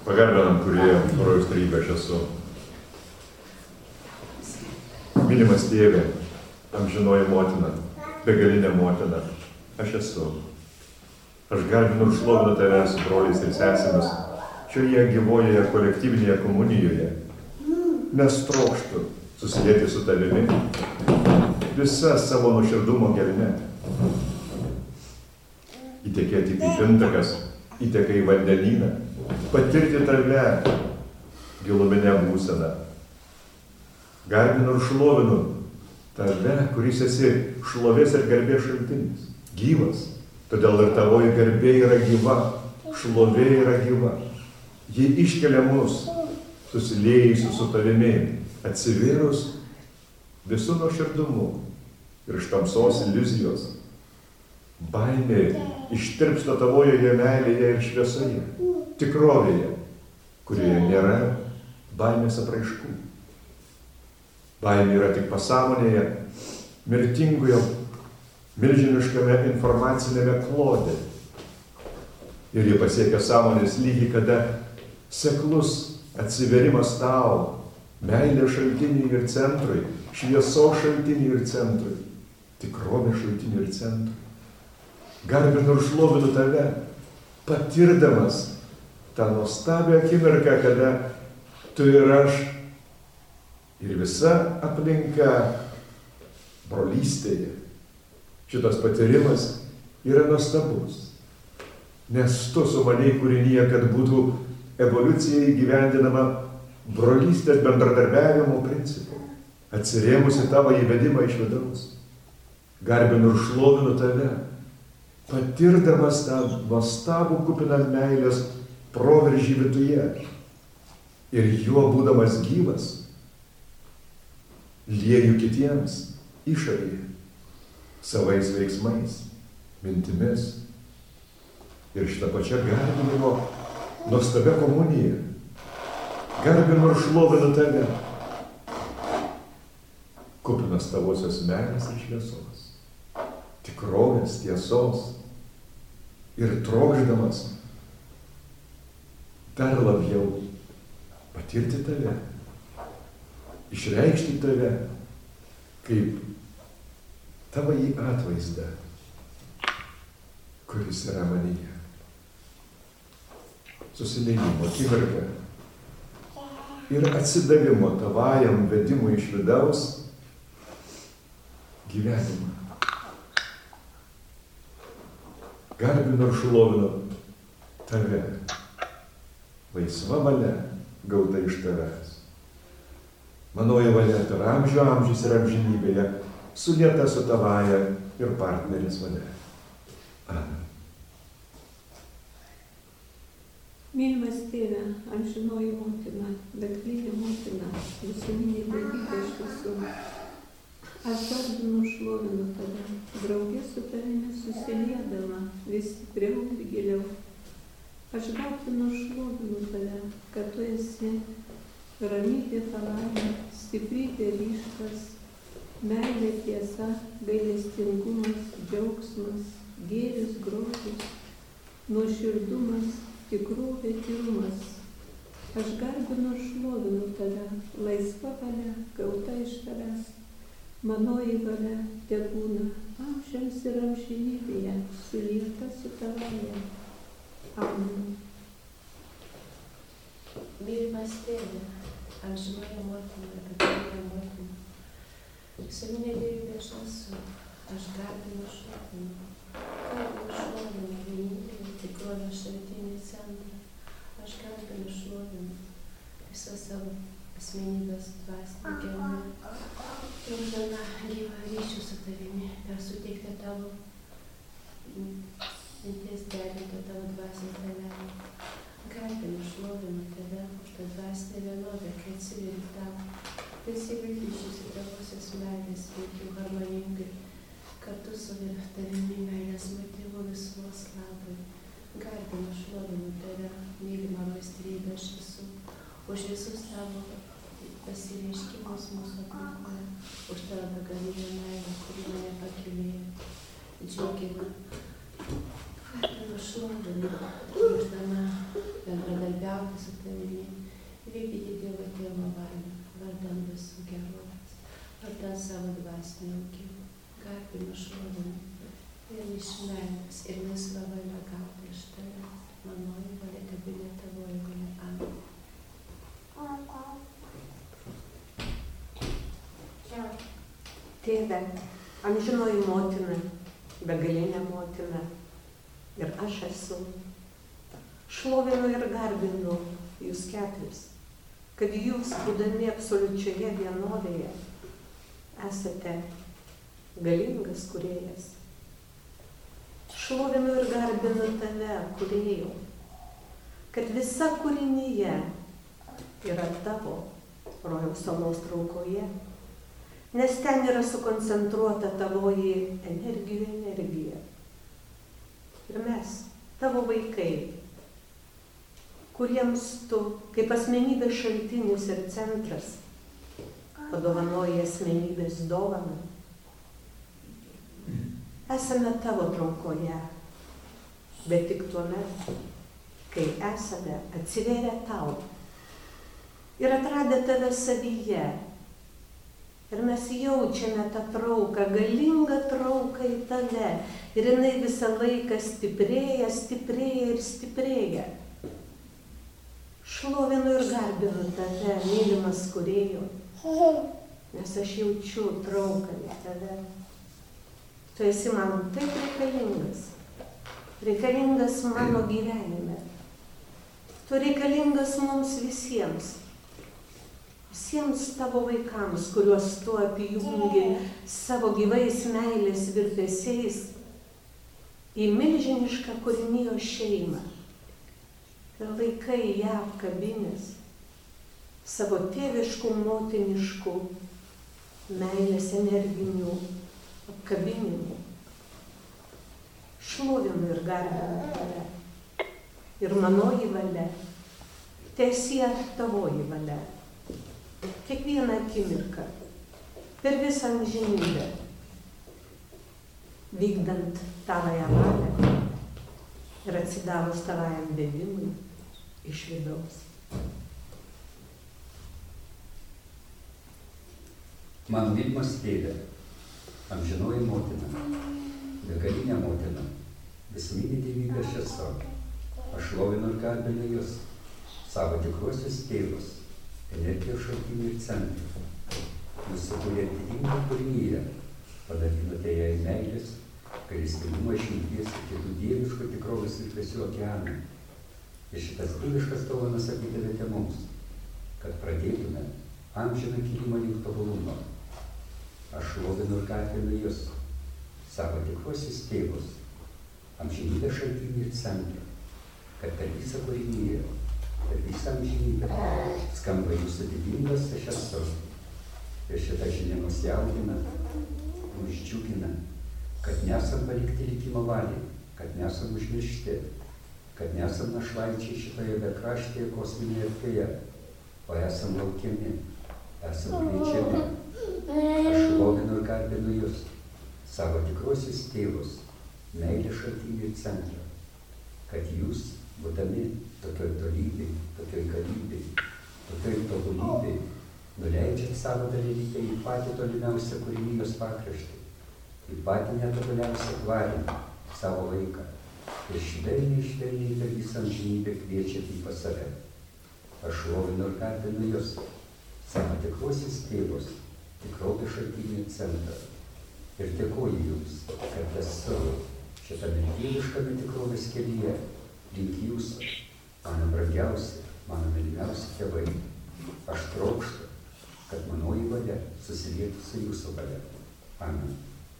Pagarbinam kūrėjo rojaus trybę aš esu. Mylimas tėvė, amžinoji motina, begalinė motina, aš esu. Aš garbinu ir šlovinu tave su broliais ir sesėmis šioje gyvojoje kolektyvinėje komunijoje, nes trokštu susilieti su tavimi visa savo nuoširdumo gelme. Įtekėti kaip intakas, įteka į vandenyną, patirti tave giluminę būseną. Garbinu ir šlovinu tave, kuris esi šlovės ir garbės šaltinis, gyvas. Todėl ir tavoji garbė yra gyva, šlovė yra gyva. Ji iškelia mus, susiliejusi su tavimi, atsivėrus visų nuoširdumu ir iš tamsos iliuzijos. Baimė ištirpsta tavojoje meilėje ir šviesoje, tikrovėje, kurioje nėra baimės apraiškų. Baimė yra tik pasąmonėje, mirtingoje, milžiniškame informacinėme klode. Ir jie pasiekia sąmonės lygį, kada seklus atsiverimas tau, meilės šaltiniui ir centrui, šviesos šaltiniui ir centrui, tikrovės šaltiniui ir centrui. Garbinu ir šlovinu tave, patirdamas tą nuostabią akimirką, kada tu ir aš ir visa aplinka brolystėje. Šitas patyrimas yra nuostabus, nes tu sumanei kūrinyje, kad būtų evoliucija įgyvendinama brolystės bendradarbiavimo principu, atsirėmusi tavo įvedimą iš vidaus. Garbinu ir šlovinu tave, patirdamas tą nuostabų kupiną meilės proveržį viduje ir juo būdamas gyvas, lieju kitiems išorėje, savais veiksmais, mintimis. Ir šitą pačią garbinimo nuostabę komuniją. Garbinu ir šlovinu tave, kupinas tavosios meilės ir šviesos, tikrovės, tiesos ir trokšdamas dar labiau patirti tave, išreikšti tave kaip tavo į atvaizdą, kuris yra manyje. Susiliejimo akimirka ir atsidavimo tavajam vedimui iš vidaus gyvenimą. Garbinu ir šlovinu tave, laisva valia gauta iš tavęs. Manoji valia per amžių amžius ir amžinybėje, sulieta su tavaja ir partneris valia. Amen. Mylimas tėve, amžinoji motina, begalinė motina, visuminė daugybė iš visų. Aš garbinu šlovinu tave, draugė su tavimi susiliedama vis stipriau ir giliau. Aš garbinu šlovinu tave, kad tu esi ramybė, palaima, stiprybė, ryžtas, meilė, tiesa, gailestingumas, džiaugsmas, gėris, grožis, nuoširdumas, tikrovė, tyrumas. Aš garbinu ir šlovinu tave, laisva valia, gauta iš tavęs. Manoji valia tebūna amžiams ir amžinybėje, sulieta su tavąja. Amen. Mylimas tėve, amžinoji motina, begalinė motina, visuminė dievybė aš esu, aš garbinu šlovinu. Garbinu šlovinu vienintelį tikrovės šaltinį centrą. Aš garbinu šlovinu visą savo asmenybės dvasinę gelmę. Trokšdama gyvą ryšį su tavimi, per suteiktą tavo minties derintą tavo dvasinę dalelę. Garbinu šlovinu tave už tą dvasinę vienodą, kai atsiveri tau. Prisivaikyšius į tavosios meilės veikiu harmoningai, kartu su tavimi meilės motyvu visumos labui. Garbinu šlovinu tave, mylima valstybė aš esu, už visus tavo pasireiškimus mūsų aplinkoje, už tavo begalinę meilę, kuri mane pakylėjo, džiugina. Garbinu šlovinu, trokšdama bendradarbiauti su iš meilės ir laisva valia gauti iš tavęs. Manoji valia tebūnie tavoji valia. Amen. Tėve, amžinoji motina, begalinė motina, ir aš esu. Šlovinu ir garbinu jūs keturis, kad jūs, būdami absoliučioje vienovėje, esate galingas kūrėjas. Šlovinu ir garbinu tave, kūrėjau, kad visa kūrinyje yra tavo rojaus salos traukoje, nes ten yra sukoncentruota tavoji energija. Ir mes, tavo vaikai, kuriems tu, kaip asmenybės šaltinis ir centras, padovanoji asmenybės dovaną, esame tavo traukoje, bet tik tuomet, kai esame atsivėrę tau ir atradę tave savyje. Ir mes jaučiame tą trauką, galingą trauką į tave. Ir jinai visą laiką stiprėja ir stiprėja. Šlovinu ir garbinu tave, mylimas kūrėjau, nes aš jaučiu trauką į tave. Tu esi man taip reikalingas mano gyvenime. Tu reikalingas mums visiems tavo vaikams, kuriuos tu apjungi savo gyvais meilės virpesiais į milžinišką kūrinijos šeimą. Ir laikai ją apkabinęs savo tėviškų, motiniškų meilės energinių apkabinimų. Šlovinu ir garbinu tave. Ir manoji valia, teesie tavoji valia. Kiekvieną akimirką, per visą amžinybę, vykdant tavąją valią ir atsidavus tavajam vedimui iš vidaus. Mano mylimas tėve, amžinoji motina, begalinė motina, visuminė dievybė aš esu. Aš šlovinu ir garbinu jūs, savo tikruosius tėvus, energijos šaltinį ir centrą. Jūs sukūrėte didingą kūrinyje, padalinote ją į meilės, gailestingumo, išminties ir kitų dieviškų tikrovės virpesių okeaną. Ir šitas dieviškas dovanas atidavėte mums, kad pradėtume amžiną kilimą link tobulumo. Aš šlovinu ir garbinu jūs, savo tikruosius tėvus, amžinybės šaltinį ir centrą, kad per visą kūrinyje, per visą amžinybę skamba jūsų didingas aš esu. Ir šitą žinią mus jaudina, mus džiugina, kad nesam palikti likimo valiai, kad nesam užmiršti, kad nesam našlaičiai šitoje bekraštėje kosminėje erdvėje, o esam laukiami, esam kviečiami. Aš šlovinu ir garbinu jūs, savo tikruosius tėvus, meilės šaltinį ir centrą, kad jūs, būdami tokioj tolybėj, tokioj galybėj, tokioj tobulybėj, nuleidžiat savo dalelytę į patį tolimiausią kūrinijos pakraštį, į patį netobuliausią kvarinį, savo laiką, ir švelniai per visą amžinybę kviečiat jį pas save. Aš šlovinu ir garbinu jūs, savo tikruosius tėvus, tikrovės šaltinį centrą, ir dėkoju jums, kad esu šitame dieviškame tikrovės kelyje, link jūsų, mano brangiausi, mano mylimiausi tėvai. Aš trokštu, kad manoji valia susilietų su jūsų valia. Amen.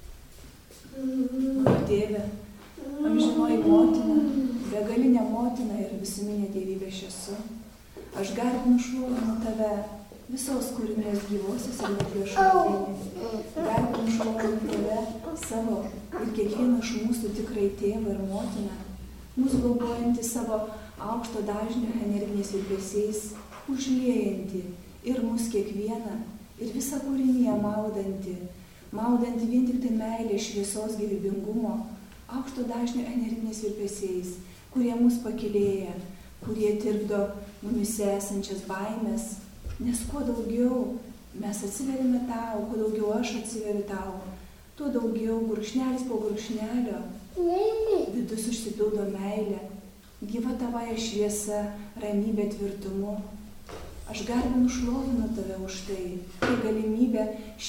Mano tėve, amžinoji motina, begalinė motina ir visuminė dievybė aš esu. Aš garbinu šlovinu tave, visos kūrinės gyvosios ir energijos šaltinį. Garbinu šlovinu tave, savo ir kiekvieną iš mūsų tikrai tėvą ir motiną, mūsų globojantį savo aukšto dažnio energiniais virpesiais, užliejantį ir mus kiekvieną, ir visą kūrinyje maudantį vien tik tai meilė, šviesos, gyvybingumo, aukšto dažnio energiniais virpesiais, kurie mus pakylėja, kurie tirpdo mumise esančias baimės, nes kuo daugiau mes atsiveriame tau, kuo daugiau aš atsiveriu tau, tuo daugiau gurkšnelis po gurkšnelio Vidus užsipildo meilė, gyva tavąją šviesa, ramybė tvirtumu. Aš garbinu šlovinu tave už tai galimybę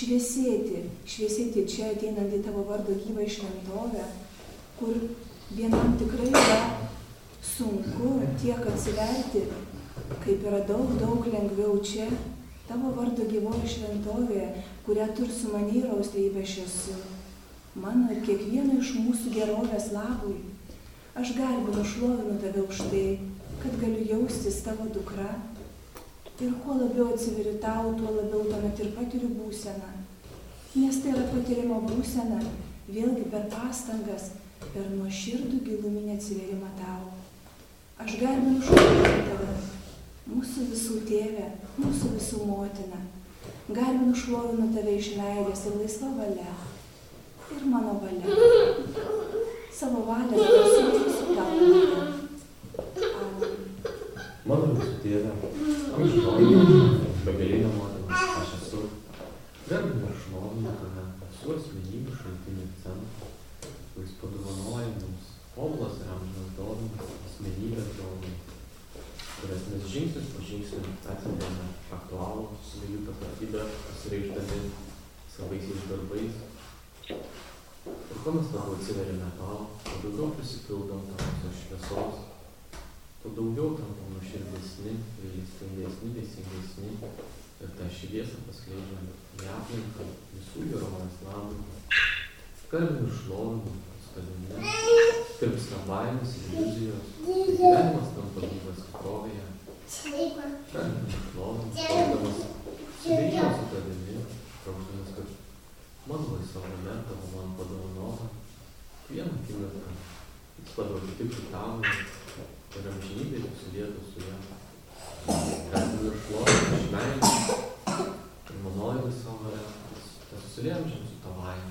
šviesėti čia ateinant į tavo vardo gyvą šventovę, kur vienam tikrai yra sunku tiek atsiverti, kaip yra daug lengviau čia, tavo vardo gyvoje šventovėje, kurią tu ir sumaniai raustėjai aš esu. Mano ir kiekvieno iš mūsų gerovės labui. Aš garbinu šlovinu tave už tai, kad galiu jaustis tavo dukra. Ir kuo labiau atsiveri tau, tuo labiau tuomet ir patiriu būseną. Nes tai yra patyrimo būsena, vėlgi per pastangas, per nuoširdų giluminį atsiverimą tau. Aš garbinu šlovinu tave, mūsų visų tėvę, mūsų visų motiną. Garbinu šlovinu tave iš meilės ir laisva valia. Ir mano valia. Savo valią su tavo. Amen. Mano visų tėvę, amžinoji, begalinė motina, aš esu. Garbinu ir šlovinu tave, esu asmenybių šaltinių centras, kuris padovanoja mums tobulas ir amžinas dovanas, asmenybės dovanas, kurias mes žingsnis po žingsnio atvedėme aktualų su jų tapatybę, pasireikšdami savaisiais darbais. Ir kuo mes labiau atsiverime tau, kuo daugiau prisipildom tavo šviesos, tuo daugiau tampam nuoširdesni, gailestingesni, teisingesni ir tą šviesą paskleidžiam į aplinką visų gerovės labui. Garbinu ir šlovinu su tavimi, tirpsta baimės ir iliuzijos, ir gyvenimas tampa gyvas tikrovėje. Garbinu ir šlovinu, stovdamas suveikimą su tavimi, traukdamas, kad mano laisva valia tavo man padovanota, vieną akimirką vis labiau atitiktų tavo ir amžinybė susilietų su ja. Garbinu ir šlovinu iš meilės ir manoji laisva valia, tas susiliejančiam su tavąja.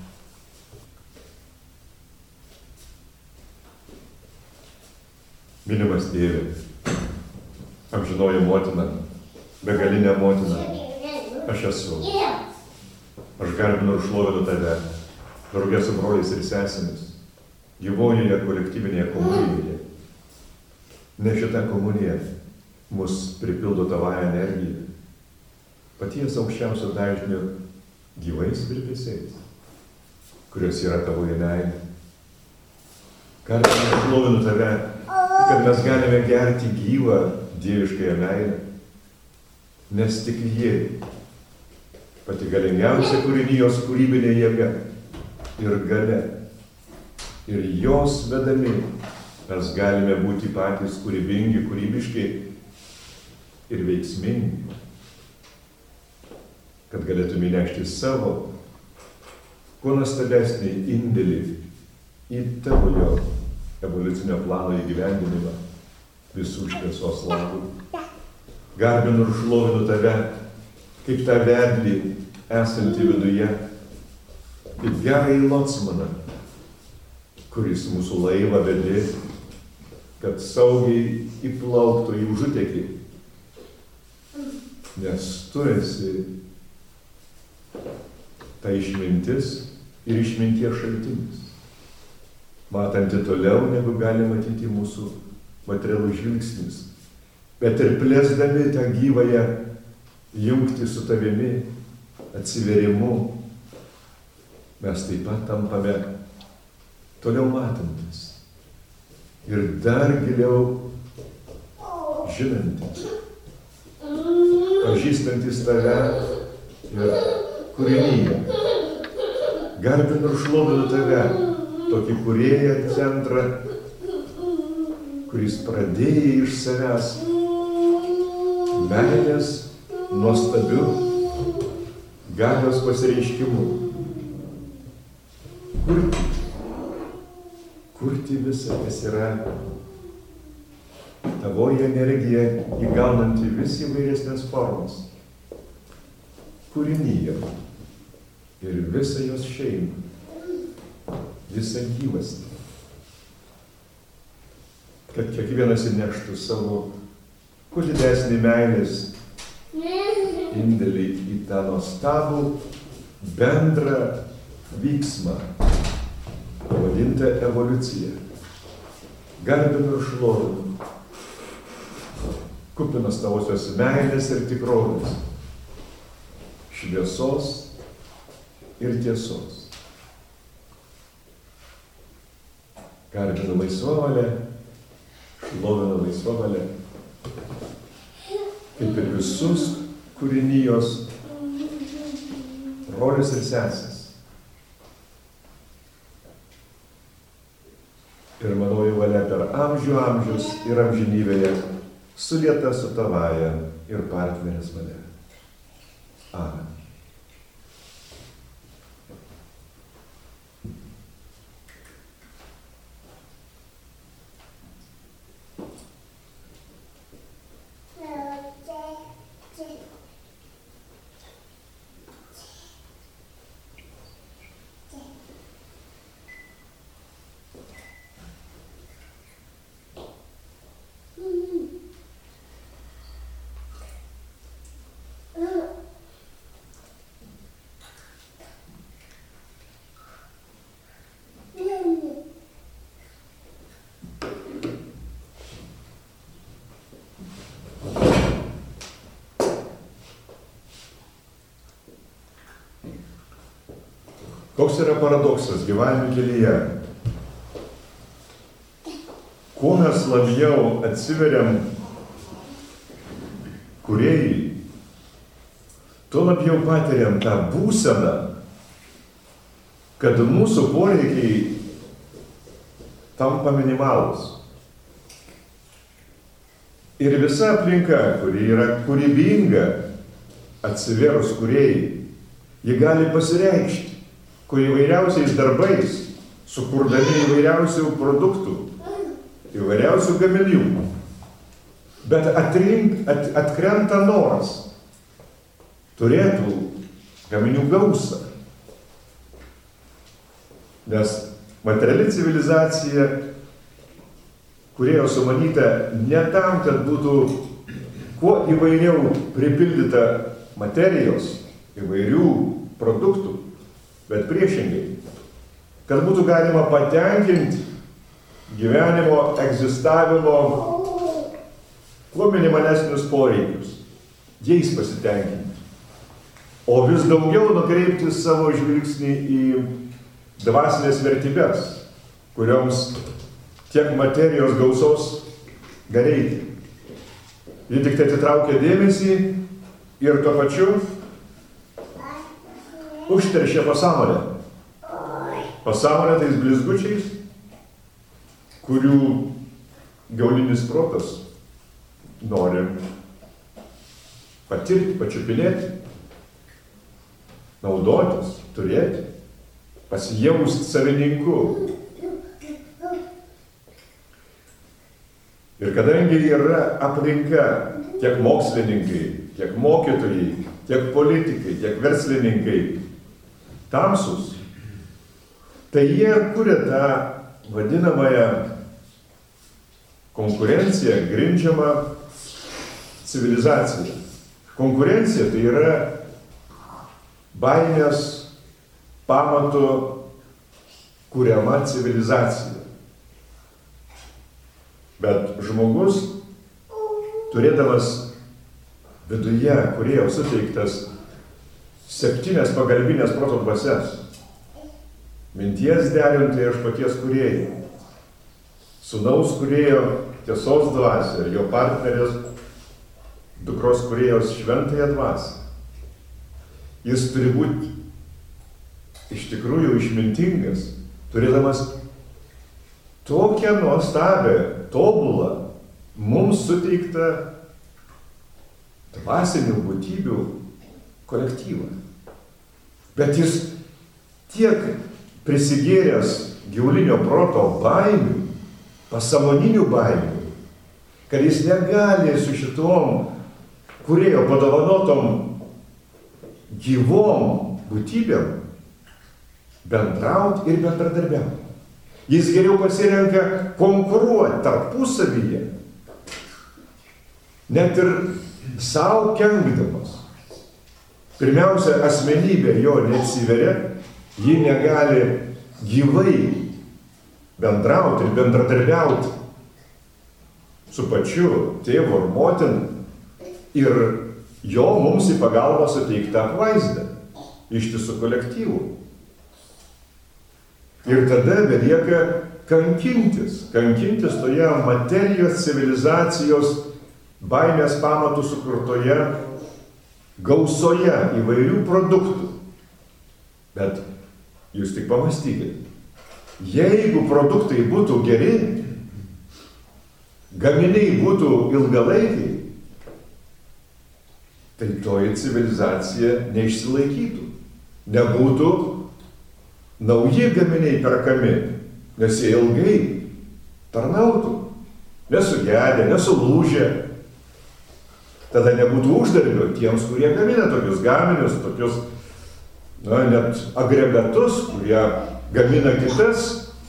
Mylimas tėve, amžinoji motina, begalinė motina, aš esu. Aš garbinu ir šlovinu tave, drauge su broliais ir sesėmis, gyvojoje kolektyvinėje komunijoje. Ne šita komunija mus pripildo tavąją energiją, paties aukščiausio dažnio gyvais virpesiais, kurios yra tavoje meilė. Garbinu ir šlovinu tave, kad mes galime gerti gyvą dieviškąją meilę, nes tik ji pati galingiausia kūrinijos kūrybinė jėga ir galia. Ir jos vedami mes galime būti patys kūrybingi, kūrybiški ir veiksmingi, kad galėtume įnešti savo kuo nuostabesnį indėlį į tavo jo evoliucinio plano įgyvendinimą visų šviesos labui. Garbinu ir šlovinu tave, kaip tą vedlį esantį viduje, kaip gerąjį locmaną, kuris mūsų laivą vedė, kad saugiai įplauktų į užutekį. Nes tu esi ta išmintis ir išminties šaltinis, matanti toliau, negu gali matyti mūsų materialus žvilgsnis, bet ir plėsdami tą gyvąją jungti su tavimi, atsiverimu, mes taip pat tampame toliau matantis ir dar giliau žinantis, pažįstantis tave ir kūrinyje. Garbinu ir šlovinu tave, tokį kūrėją centrą, kuris pradėjai iš savęs meilės nuostabiu galios pasireiškimu. Kurti visą, kas yra tavoji energija įgaunanti vis įvairesnės formas. Kūrinyje ir visą jos šeimą, visą gyvastį. Kad kiekvienas įneštų savo kuo didesnį meilės indėlį į tą nuostabų bendrą vyksmą, pavadinta evoliucija. Garbinu ir šlovinu, kupinas tavosios meilės ir tikrovės, šviesos ir tiesos. Garbinu laisvą valią, šlovinu laisvą valią, kaip ir visus kūrinijos brolius ir seses. Ir manoji valia per amžių amžius ir amžinybėje sulieta su tavaja ir partnerės valia. Amen. Koks yra paradoksas gyvenimo kelyje? Kuo mes labiau atsiveriam kūrėjui, tuo labiau patiriam tą būseną, kad mūsų poreikiai tampa minimalūs. Ir visa aplinka, kuri yra kūrybinga, atsiverus kūrėjai, ji gali pasireikšti įvairiausiais darbais, sukurdami įvairiausių produktų, įvairiausių gaminių. Bet atkrenta noras turėtų gaminių gausą. Nes materiali civilizacija, kūrėjo sumanyta ne tam, kad būtų kuo įvairiau pripildyta materijos, įvairių produktų, bet priešingai, kad būtų galima patenkinti gyvenimo, egzistavimo kuo minimalesnius poreikius, jais pasitenkinti, o vis daugiau nukreipti savo žvilgsnį į dvasinės vertybės, kurioms tiek materijos gausos reikia. Ji tik tai atitraukia dėmesį ir tuo pačiu užteršia pasąmonę. Pasąmonę tais blizgučiais, kurių gaulinis protas nori patirti, pačiupinėti, naudotis, turėti, pasijausti savininku. Ir kadangi yra aplinka tiek mokslininkai, tiek mokytojai, tiek politikai, tiek verslininkai tamsus, tai jie kuria tą vadinamąją konkurenciją grindžiamą civilizaciją. Konkurencija tai yra baimės pamato kuriama civilizacija. Bet žmogus, turėdamas viduje kūrėjo suteiktas 7 pagalbinės proto dvasias, minties derintai iš paties kūrėjo, sūnaus kūrėjo tiesos dvasią ir jo partnerės dukros kūrėjos šventąją dvasią. Jis turi būti iš tikrųjų išmintingas, turėdamas tokią nuostabią, tobulą, mums suteiktą dvasinių būtybių kolektyvą. Bet jis tiek prisigėręs gyvulinio proto baimių, pasąmoninių baimių, kad jis negali su šitom kūrėjo padovanotom gyvom būtybėm bendrauti ir bendradarbiauti. Jis geriau pasirenka konkuruoti tarpusavyje, net ir savo kenkdamas. Pirmiausia, asmenybė jo neatsiveria, ji negali gyvai bendrauti ir bendradarbiauti su pačiu tėvu ir motina ir jo mums į pagalbą suteiktą apvaizdą, ištisų kolektyvų. Ir tada belieka kankintis toje materijos civilizacijos baimės pamatų sukurtoje gausoje įvairių produktų. Bet jūs tik pamastykite, jeigu produktai būtų geri, gaminiai būtų ilgalaikiai, tai toji civilizacija neišsilaikytų. Nebūtų nauji gaminiai perkami, nes jie ilgai tarnautų, nesugedę, nesulūžę. Tada nebūtų uždarbio tiems, kurie gamina tokius gaminius, tokius, net agregatus, kurie gamina kitas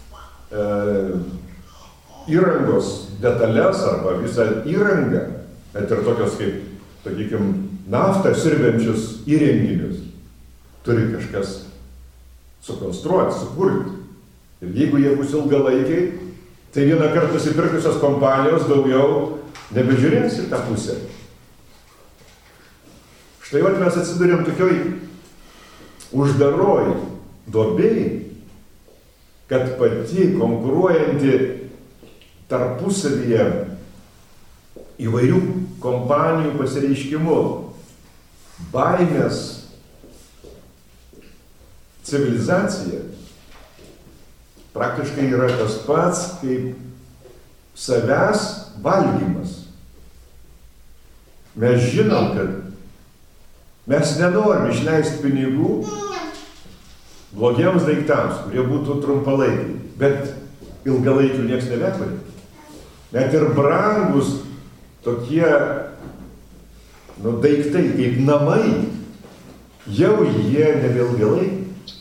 įrangos detalės arba visą įrangą, net ir tokios kaip, sakykime, naftą siurbiančius įrenginius turi kažkas sukonstruoti, sukurti. Ir jeigu jie bus ilgalaikiai, tai vieną kartą nusipirkusios kompanijos daugiau nebežiūrės į tą pusę. Štai vat mes atsidurėm tokioj uždaroj duobėj, kad pati konkuruojanti tarpusavyje įvairių kompanijų pasireiškimu baimės civilizacija praktiškai yra tas pats kaip savęs valgymas. Mes žinom, kad mes nenorim išleisti pinigų blogiems daiktams, kurie būtų trumpalaikiai, bet ilgalaikių nieks nebeturi. Net ir brangus tokie daiktai kaip namai, jau jie nebeilgalaikiai.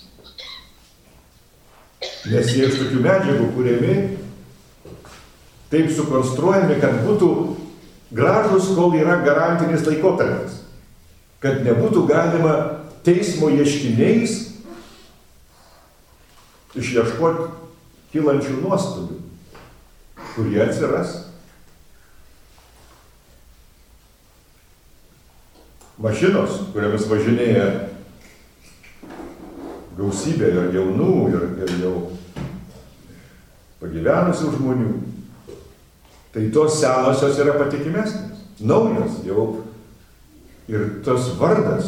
Nes jie iš tokių medžiagų kuriami, taip sukonstruojami, kad būtų gražus, kol yra garantinis laikotarpis. Kad nebūtų galima teismo ieškiniais išieškoti kylančių nuostolių, kurie atsiras. Mašinos, kuriamis važinėja gausybė ir jaunų, ir jau pagyvenusių žmonių, tai tos senosios yra patikimesnės, naujos jau. Ir tas vardas,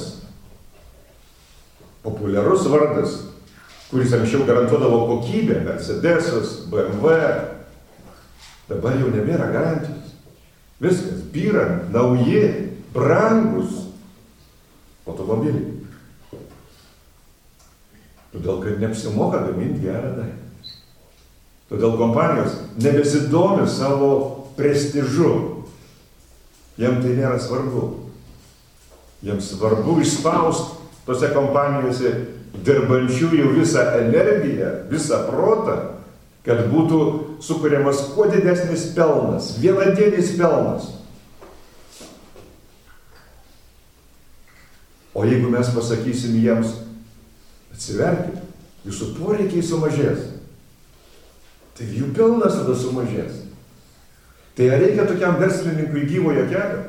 populiarus vardas, kuris anksčiau garantuodavo kokybę, Mercedesas, BMW, dabar jau nebėra garantijos. Viskas, byra, nauji, brangus automobiliai. Todėl, kad neapsimoka gaminti gerą daiktą. Todėl kompanijos nebesidomi savo prestižu. Jiem tai nėra svarbu. Jiems svarbu išspausti tose kompanijose dirbančiųjų visą energiją, visą protą, kad būtų sukuriamas kuo didesnis pelnas, vienadienis pelnas. O jeigu mes pasakysim jiems, atsiverkit, jūsų poreikiai sumažės, tai jų pelnas tada sumažės. Tai ar reikia tokiam verslininkui gyvojo kelio?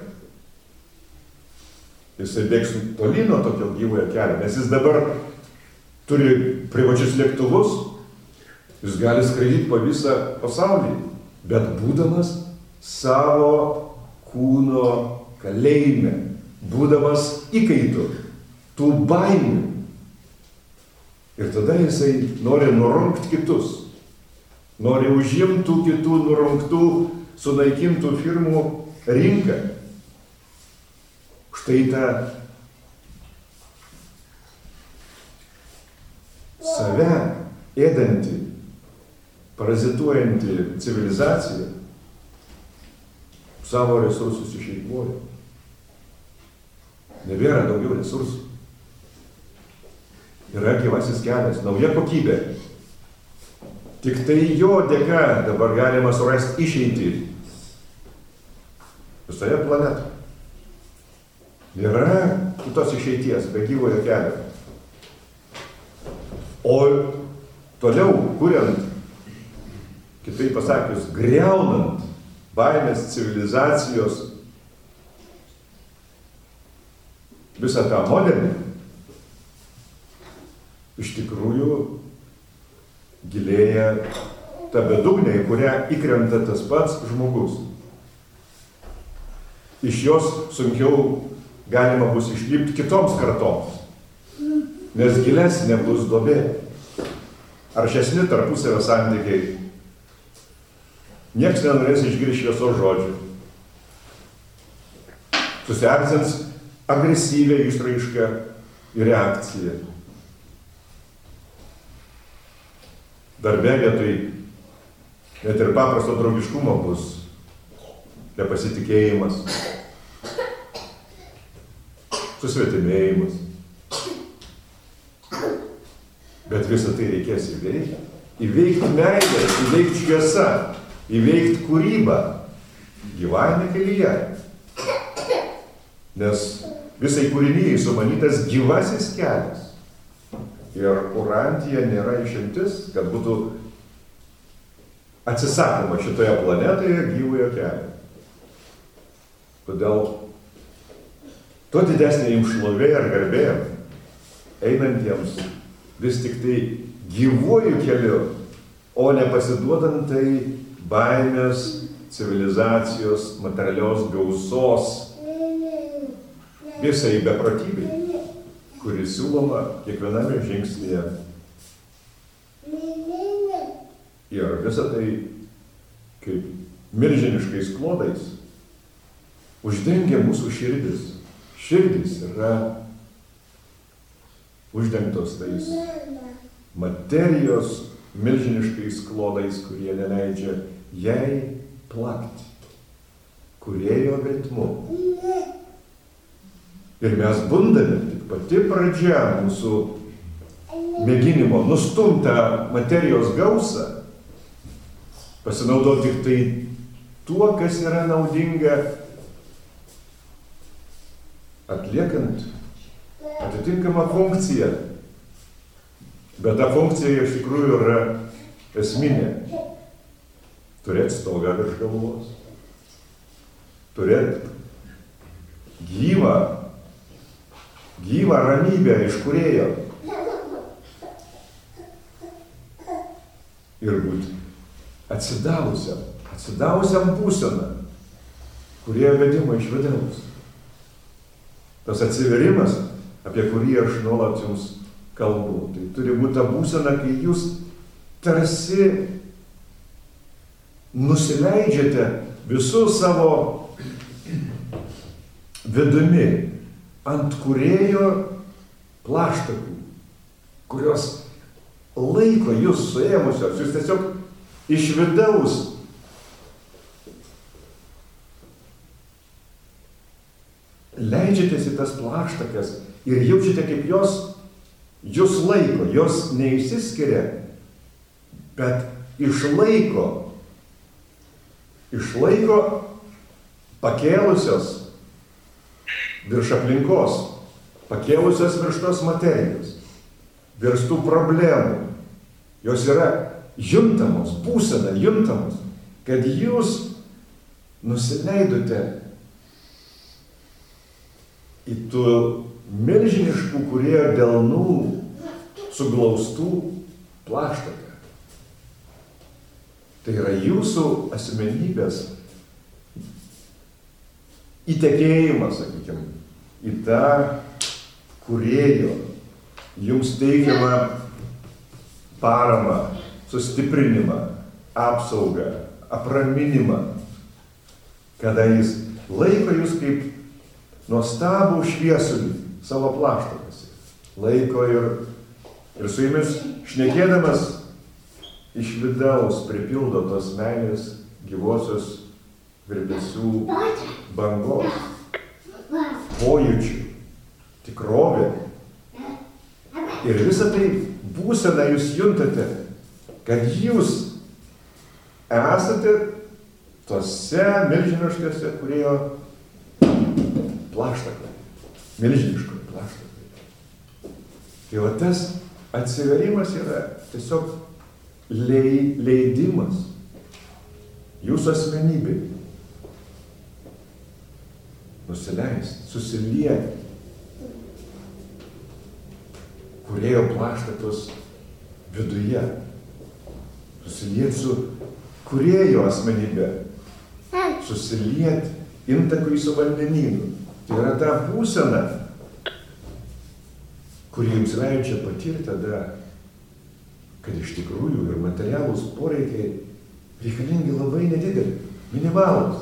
Jisai bėgs toli nuo tokio gyvojo kelio, nes jis dabar turi privačius lėktuvus, jis gali skraidyti po visą pasaulį, bet būdamas savo kūno kalėjime, būdamas įkaitu tų baimių. Ir tada jisai nori nurungti kitus, nori užimtų kitų nurungtų, sunaikintų firmų rinką. Štai ta save ėdanti, parazituojanti civilizacija savo resursus išeikvoja. Nebėra daugiau resursų. Yra gyvasis kelias, nauja kokybė. Tik tai jo dėka dabar galima surasti išeitį visoje planetoje. Nėra kitos išeities be gyvojo kelio. O toliau, kuriant kitaip pasakius, greunant baimės civilizacijos visą tą modelį, iš tikrųjų gilėja ta bedugnė, į kurią įkrenta tas pats žmogus. Iš jos sunkiau galima bus išlipti kitoms kartoms, nes gilesnė bus duobė. Aršesni tarpusavio santykiai. Niekas nenorės išgirsti šviesos žodžių. Susierzins agresyvią išraišką ir reakciją. Darbe vietoj net ir paprasto draugiškumo bus nepasitikėjimas, susvetimėjimas. Bet visą tai reikės įveikti. Įveikti meilę, įveikti šviesą, įveikti kūrybą gyvajame kelyje. Nes visai kūrinijai sumanytas gyvasis kelias. Ir Urantija nėra išimtis, kad būtų atsisakoma šitoje planetoje gyvojo kelio. Todėl tuo didesnė jums šlovė ir garbė einantiems vis tik tai gyvuoju keliu, o nepasiduodant tai baimės, civilizacijos, materialios gausos, visai beprotybei, kuri siūloma kiekviename žingsnyje. Ir visą tai kaip milžiniškais klodais uždengia mūsų širdis. Širdis yra uždengtos tais materijos milžiniškais klodais, kurie neleidžia jai plakti kūrėjo ritmu. Ir mes bundame, tik pati pradžia mūsų mėginimo nustumtą materijos gausą, pasinaudoti tik tai tuo, kas yra naudinga, atliekant atitinkamą funkciją. Bet ta funkcija iš tikrųjų yra esminė. Turėti stogą virš galvos. Turėti gyvą ramybę iš kūrėjo. Ir būti atsidavusiam būseną, kurie vedimo iš vidaus. Tas atsiverimas, apie kurį aš nuolat jums kalbu, tai turi būti ta būsena, kai jūs tarsi nusileidžiate visų savo vidumi ant kūrėjo plaštakų, kurios laiko jūs suėmusios, jūs tiesiog iš vidaus leidžiatės į tas plaštakas ir jaučiate, kaip jos jūs laiko, jos neišsiskiria, bet išlaiko pakėlusios virš aplinkos, pakėlusios virš tos materijos, virš tų problemų. Jos yra juntamos, būsena juntamos, kad jūs nusileidote į tų milžiniškų kūrėjo delnų suglaustų plaštaką. Tai yra jūsų asmenybės įtekėjimas, sakykime, į tą kūrėjo jums teikiamą paramą, sustiprinimą, apsaugą, apraminimą, kada jis laiko jūs kaip nuostabų šviesulį savo plaštakose. Laiko ir su jumis šnekėdamas iš vidaus pripildo tos meilės gyvosios virpesių bangos, pojūčių, tikrovė. Ir visą tai būseną jūs juntate, kad jūs esate tose milžiniškose kūrėjo plaštakoje, milžiniškoje plaštakoje. Tai va tas atsiverimas yra tiesiog leidimas jūsų asmenybei nusileisti, susilieti Kūrėjo plaštakos viduje, susilieti su Kūrėjo asmenybė, susilieti intakui su vandenynu. Tai yra ta būsena, kuri jums leidžia patirti tada, kad iš tikrųjų ir materialūs poreikiai reikalingi labai nedideli, minimalūs.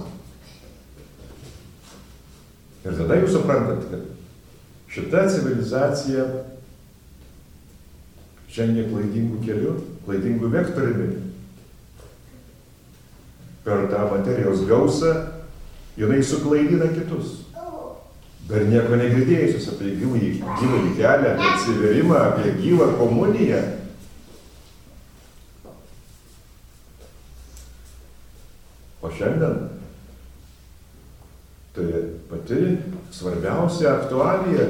Ir tada jūs suprantate, kad šita civilizacija žengia klaidingų kelių, klaidingų vektoriumi. Per tą materijos gausą jinai suklaidina kitus. Dar nieko negirdėjusius apie gyvąjį kelią, apie atsiverimą, apie gyvą komuniją. O šiandien tai pati svarbiausia aktualija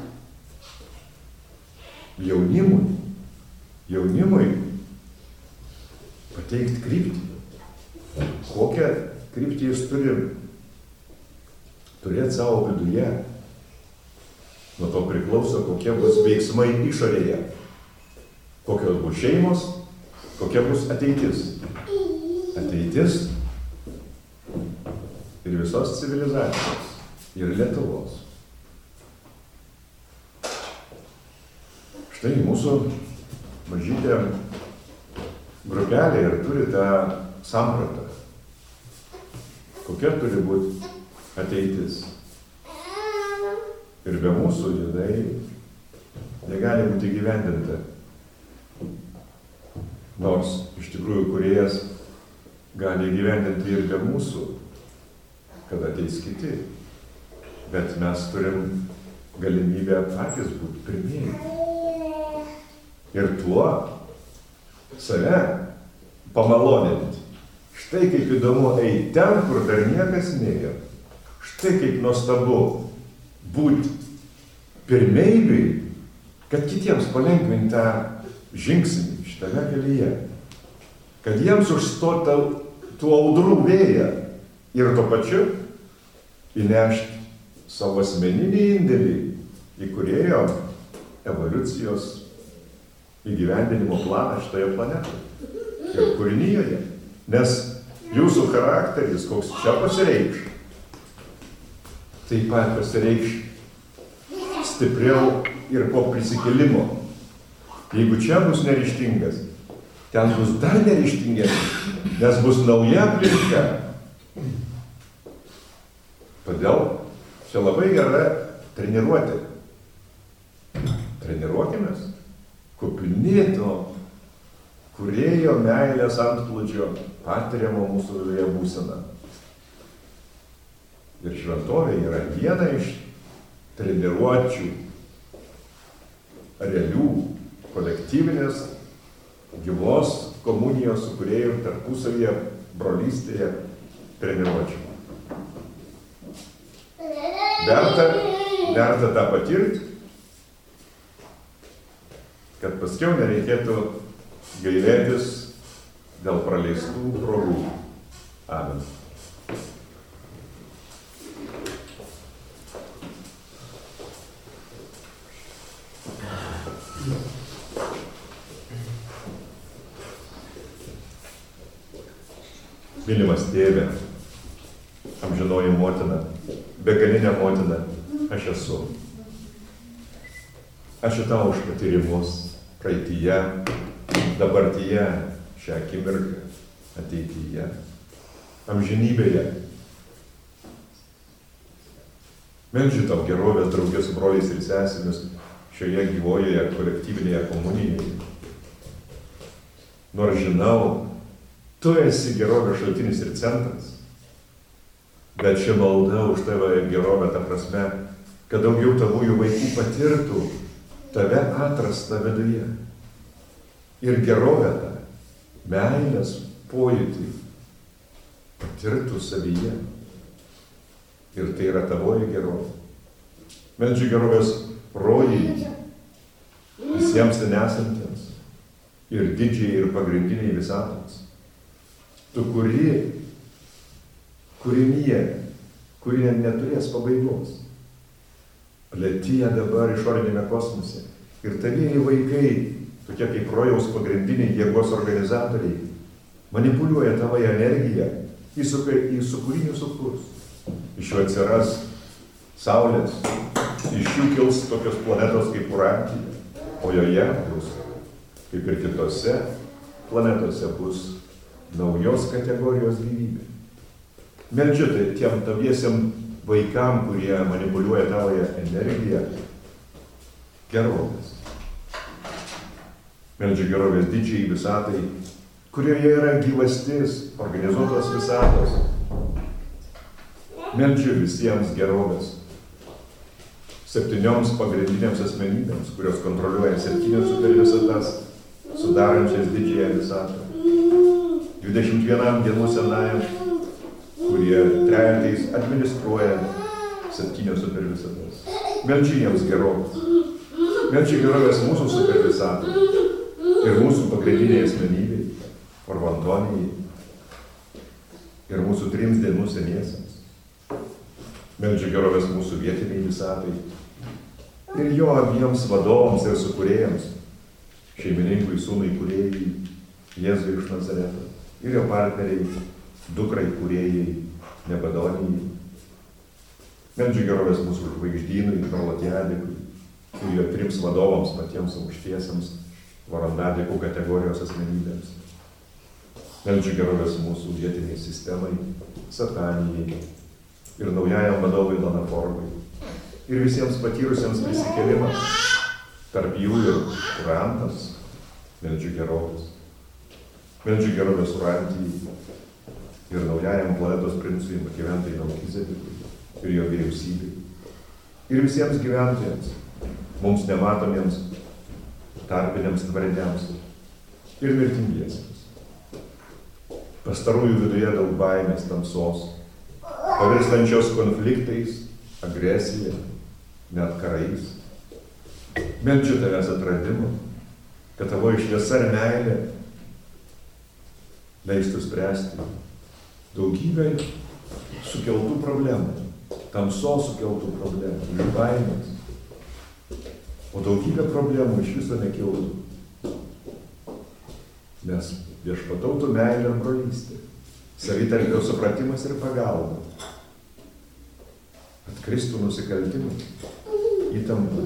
jaunimui pateikti kryptį. Kokią kryptį jis turi turėti savo viduje. Nuo to priklauso, kokie bus veiksmai išorėje. Kokios bus šeimos, kokia bus ateitis. Ateitis ir visos civilizacijos, ir Lietuvos. Štai mūsų mažytė grupelė ir turi tą sampratą. Kokia turi būti ateitis. Ir be mūsų jinai negali būti įgyvendinta. Nors iš tikrųjų Kūrėjas gali įgyvendinti ir be mūsų, kad ateis kiti. Bet mes turim galimybę patys būti pirmieji. Ir tuo save pamaloninti. Štai kaip įdomu eiti ten, kur dar niekas nėjo. Štai kaip nuostabu būti pirmeiviai, kad kitiems palengvinti tą žingsnį šitame kelyje. Kad jiems užstota tų audrų vėją ir tuo pačiu įnešti savo asmeninį indėlį į Kūrėjo evoliucijos įgyvendinimo planą šitoje planetoje ir kūrinyjoje. Nes jūsų charakteris, koks čia pasireikš, taip pat pasireikš stipriau ir po prisikėlimo. Jeigu čia bus neryžtingas, ten bus dar neryžtingesnis, nes bus nauja aplinka. Todėl čia labai gera treniruotė. Treniruokimės, kupini to Kūrėjo meilės antplūdžio patiriamo mūsų viduje būseną. Ir šventovė yra viena iš treniruočių realių kolektyvinės gyvos komunijos su Kūrėju tarpusavyje brolystėje treniruočių. Verta tą patirti, kad paskiau nereikėtų gailėtis dėl praleistų progų. Amen. Mylimas Tėve, amžinoji motina, begalinė motina, aš esu. Ačiū tau už patyrimus praeityje, dabartyje, šią akimirką, ateityje, amžinybėje. Meldžiu tau gerovės draugės su broliais ir sesėmis šioje gyvojoje kolektyvinėje komunijoje. Nors žinau, tu esi gerovės šaltinis ir centras, bet ši malda už tave gerovę ta prasme, kad daugiau tavųjų vaikų patirtų tave atrastą viduje. Ir gerovę tą, meilės pojūtį patirtų savyje. Ir tai yra tavoji gerovė. Meldžiu gerovės rojai visiems ten esantiems ir didžiai ir pagrindiniai visatoms. Tu kuri kūrinyje, kuri neturės pabaigos. Plėtyje dabar išorinėme kosmose. Ir tavieji vaikai, tokie kaip rojaus pagrindiniai jėgos organizatoriai, manipuliuoja tavąją energiją į sukūrinius sukurs. Iš jų atsiras saulės, iš jų kils tokios planetos kaip Urantija, o joje bus, kaip ir kitose planetose, bus naujos kategorijos gyvybė. Meldžiu tai tiem taviesiam vaikam, kurie manipuliuoja tavoje energiją, gerovės. Meldžiu gerovės didžiai visatai, kurioje yra gyvastis, organizuotos visatos. Meldžiu visiems gerovės. 7 pagrindinėms asmenybėms, kurios kontroliuoja 7 supervisatas, sudarančias didžiąją visatą. 21 dienų senajam, kurie trejetais administruoja 7 supervisatas. Meldžiu jiems gerovės. Meldžiu gerovės mūsų supervisatai ir mūsų pagrindiniai asmenybei, Orvantonijai ir mūsų 3 dienų seniesiems. Meldžiu gerovės mūsų vietiniai visatai ir jo abiems vadovams ir sukūrėjams, šeimininkui, sūnui, kūrėjai, Jėzui iš Nazareto ir jo partneriai, dukrai, kūrėjai, Nebadonijai. Meldžiu gerovės mūsų žvaigždynui, Krolatiadikui ir jo 3 vadovams, patiems aukštiesiems, Varandadikų kategorijos asmenybėms. Meldžiu gerovės mūsų vietiniai sistemai, Satanijai ir naujajam vadovui Donaformui ir visiems patyrusiems prisikėlimą, tarp jų ir Urantas. Meldžiu gerovės. Meldžiu gerovės Urantijai ir naujajam planetos princui Makiventai Melchizedekui ir jo vyriausybei. Ir visiems gyventojams, mums nematomiems, tarpiniams tvariniams ir mirtingiesiems. Pastarųjų viduje daug baimės, tamsos, pavirstančios konfliktais, agresija, net karais. Meldžiu tavęs atradimo, kad tavo šviesa ir meilė leistų spręsti daugybę sukeltų problemų, tamsos sukeltų problemų, iš baimės. O daugybė problemų iš viso nekiltų. Nes viešpatautų meilė ir brolystė, savitarpio supratimas ir pagalba. Atkristų nusikaltimai, įtampa,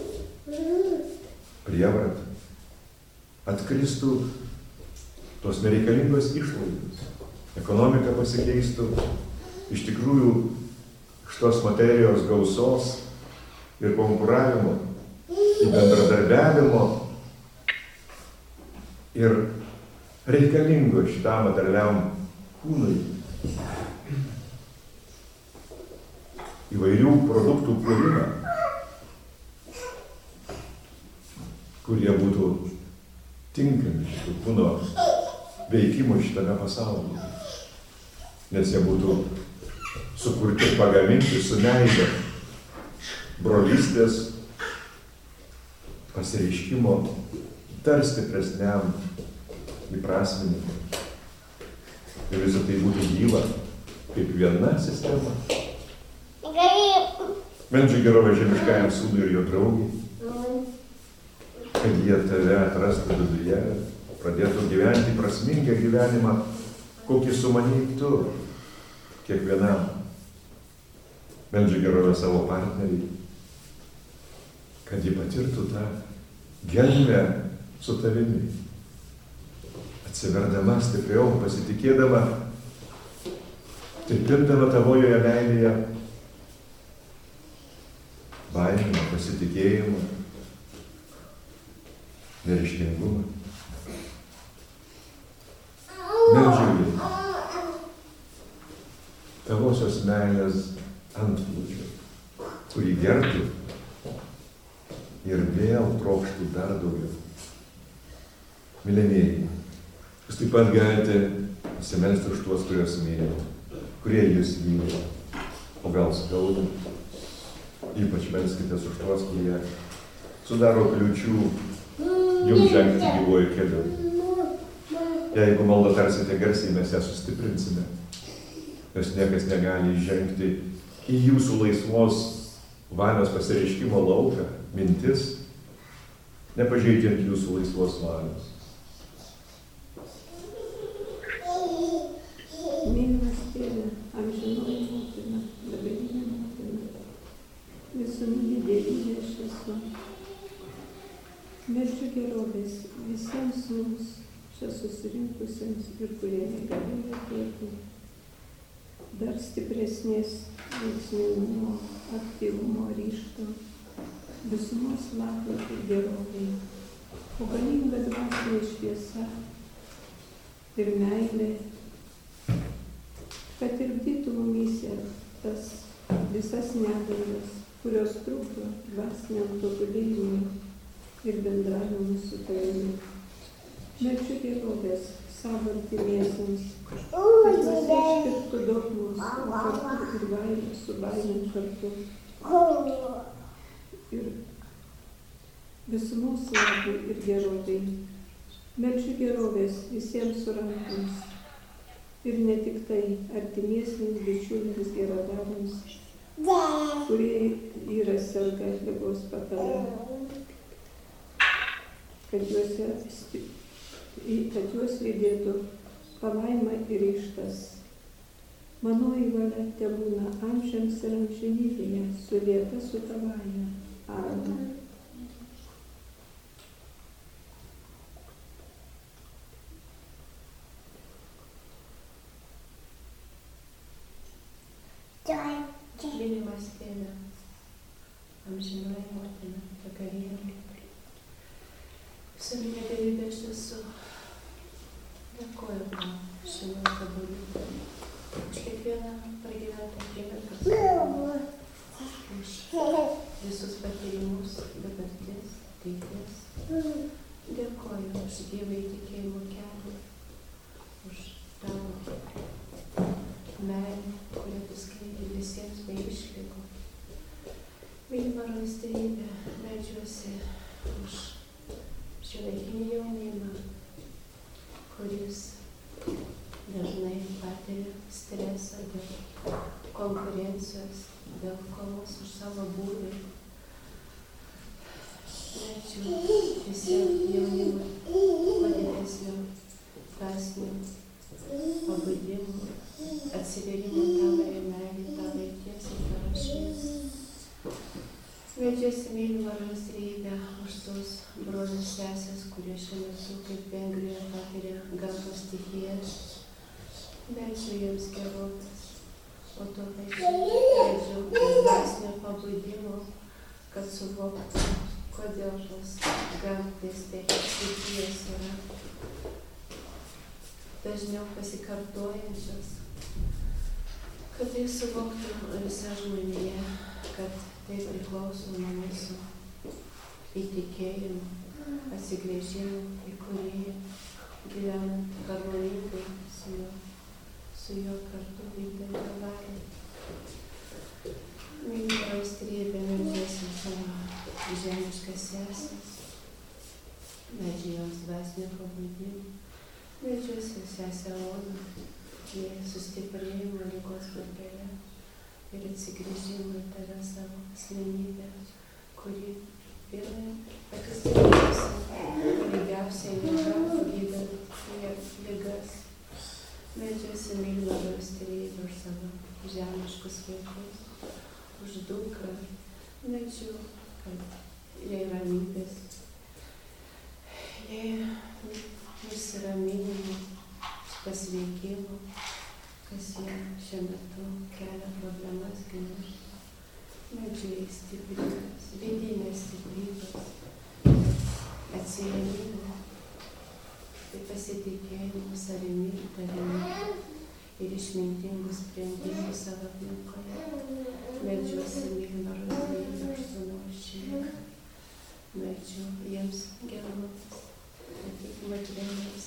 prievarta. Atkristų tos nereikalingos išlaidos. Ekonomika pasikeistų iš tikrųjų iš tos materijos gausos ir konkuravimo į bendradarbiavimo ir reikalingo šitam materialiam kūnui įvairių produktų kūrimą, kurie būtų tinkami šitų kūno veikimų šitame pasaulyje. Nes jie būtų sukurti, pagaminti su meile, brolystės pasireiškimo dar stipresniam įprasminimui. Ir visą tai būtų gyva, kaip viena sistema. Meldžiu gerovę žemiškajam sūnui ir jo draugiai, kad jie tave atrastų viduje, pradėtų gyventi prasmingą gyvenimą, kokį sumanei tu kiekvienam. Meldžiu gerovę savo partneriai, kad ji patirtų tą gelmę su tavimi, atsiverdama stipriau, pasitikėdama, tirpindama tavojoje meilėje baimę, pasitikėjimą, neryžtingumą. Meldžiu jį tavosios meilės antplūdžio, kurį gertų ir vėl trokštų dar daugiau. Mylimieji, jūs taip pat galite pasimelsti už tuos, kuriuos mylite, kurie jūs myli, o gal skauda. Ypač melskitės už tuos, kurie sudaro kliūčių jums žengti gyvuoju keliu. Jeigu maldą tarsite garsiai, mes ją sustiprinsime. nes niekas negali įžengti į jūsų laisvos valios pasireiškimo lauką, mintis, nepažeidžiant jūsų laisvos valios. Mylimas Tėve, amžinoji motina, begalinė motina, visuminė dievybė aš esu. Meldžiu gerovės visiems mums čia susirinkusiems ir kurie negalėjo ateiti. Dar stipresnės veiksmingumo, aktyvumo, ryžto, visumos labui ir gerovai, o galinga dvasinė šviesa ir meilė, kad tirpdytų mumyse tas visas negandas, kurios trukdo dvasiniam tobulėjimui ir bendravimui su tavimi. Meldžiu gerovės savo artimiesiems, kad visi ištirptų daug mūsų kartu ir baimė su baimėm kartu. Ir visumos labui ir gerovai. Meldžiu gerovės visiems surantams ir ne tik tai artimiesiems, bičiuliams, geradariams, kurie yra serga ligos patale, kad juos lydėtų palaima ir ryžtas. Manoji valia tebūna amžiams ir amžinybėje, sulieta su tavąja. Amen. Mylimas Tėve, amžinoji motina, begalinė, visuminė dievybė aš esu. Dėkoju tau šiandien pabūdį, už kiekvieną pragyventą akimirką, už visus patyrimus, dabartis, ateities. Dėkoju už gyvą įtikėjimo kelią, už tavo meilę, kurią tu skleidi visiems be išlygų. Mylima rūstybė, meldžiuosi už šiuolaikinį jaunimą, kuris dažnai patiria stresą dėl konkurencijos, dėl kovos už savo būvį. Meldžiu visiems jaunimui kuo didesnio dvasinio pabudimo, atsiverimo tavai meilei, tavai tiesai, tavo šviesai. Meldžiuosi mylima rūstybė už tos brolius sesės, kurie šiuo metu kaip Vengrijoje patiria gamtos stichijas. Meldžiu jiems gerovės, o tuo pačiu meldžiu dvasinio pabudimo, kad suvoktų, kodėl tos gamtos stichijos yra dažniau pasikartojančios, kad tai suvoktų visa žmonija, kad tai priklauso nuo mūsų įtikėjimo, atsigręžimo į Kūrėją, gyvenant harmoningai su juo kartu vykdant jo valią. Mylima rūstybė, meldžiuosi savo žemiškas sesės, meldžiu joms dvasinio pabudimo. Meldžiuosi sesę Oną, jai sustiprėjimo ligos patale ir atsigrįžimo į tave savo asmenybę, kuri yra pati stipriausia, lygiausiai liga, gydant ligas. Meldžiuosi mylima rūstybė už savo žemiškus vaikus, už dukrą. Meldžiu, kad jai ramybės, jai nusiraminimo, pasveikimo, kas jie šiuo metu kelia problemas gimti. Meldžiu jai stiprybės, vidinės stiprybės, atsiėmimo, tai pasitikėjimo savimi, tavimi ir išmintingų sprendimų savo aplinkoje. Meldžiuosi mylima rūstybė už sūnaus šeimą. Meldžiu jiems gerovės, ne tik materialės